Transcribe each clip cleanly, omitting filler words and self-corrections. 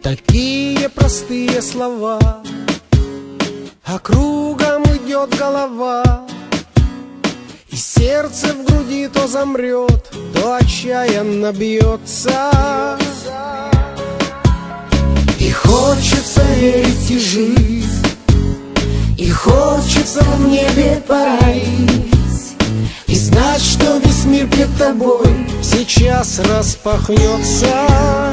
Такие простые слова, а кругом идет голова, и сердце в груди то замрет, то отчаянно бьется. И хочется верить и жить, и хочется в небе парить, и знать, что весь мир перед тобой сейчас распахнется.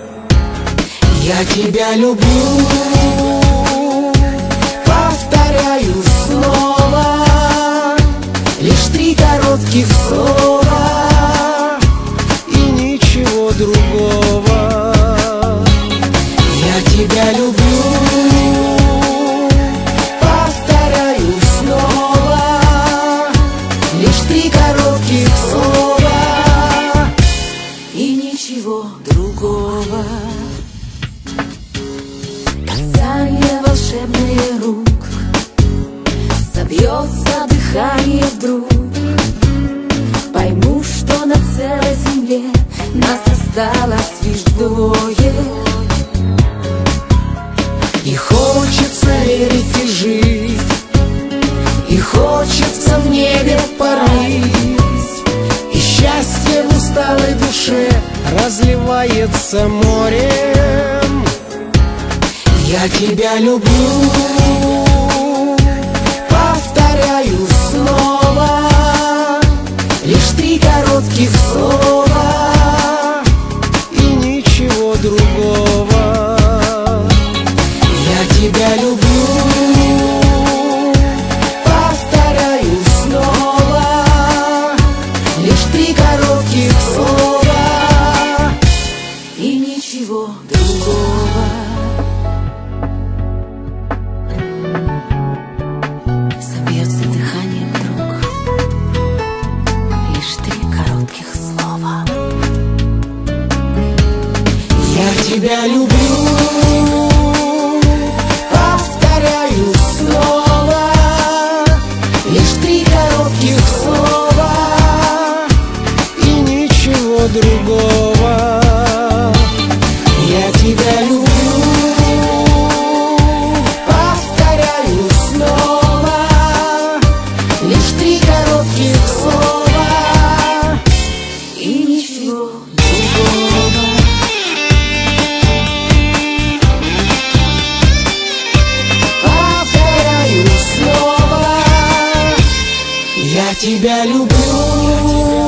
Я тебя люблю, повторяю снова, лишь 3 коротких слова и ничего другого. Я тебя люблю, повторяю снова, лишь 3 коротких слова и ничего другого. Касание волшебных рук, собьется дыхание вдруг. Пойму, что на целой земле нас осталось лишь 2. И хочется верить и жить, и хочется в небе парить, и счастье в усталой душе разливается морем. Я тебя люблю, повторяю снова, лишь 3 коротких слова и ничего другого. Я тебя люблю, повторяю снова, лишь 3 коротких слова и ничего другого. Собьется дыхание вдруг, лишь 3 коротких слова. Я тебя люблю, повторяю снова, лишь 3 коротких слова и ничего другого. Я тебя люблю, повторяю снова, лишь 3 коротких слова и ничего другого. Повторяю снова, я тебя люблю.